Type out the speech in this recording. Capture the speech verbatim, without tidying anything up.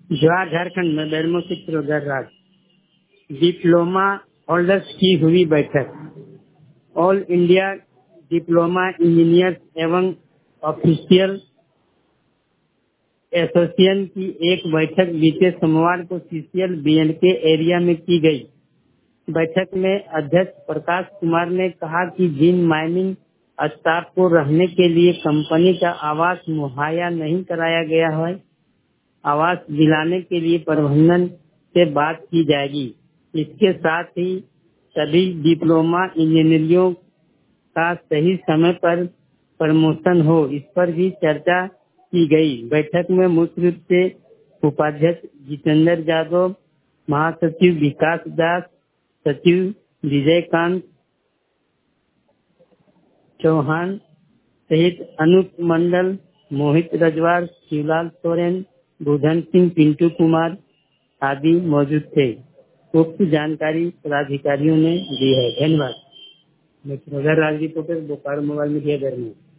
जवाहर झारखंड में बेरमो से programme diploma holders की हुई बैठक। ऑल इंडिया डिप्लोमा इंजीनियर एवं ऑफिशियल एसोसिएशन की एक बैठक बीते सोमवार को सीसीएल बीएनके एरिया में की गई। बैठक में अध्यक्ष प्रकाश कुमार ने कहा कि जिन माइनिंग स्टाफ को रहने के लिए कंपनी का आवास मुहैया नहीं कराया गया है, आवास दिलाने के लिए प्रबंधन से बात की जाएगी। इसके साथ ही सभी डिप्लोमा इंजीनियरों का सही समय पर प्रमोशन हो, इस पर भी चर्चा की गई। बैठक में मुख्य रूप से उपाध्यक्ष जितेंद्र यादव, महासचिव विकास दास, सचिव विजयकांत चौहान सहित अनूप मंडल, मोहित रजवार, शिवलाल सोरेन, बुधन सिंह, पिंटू कुमार आदि मौजूद थे। उक्त जानकारी पदाधिकारियों ने दी है। धन्यवाद। मैं Raj reporter Bokaro mobile media Bermo.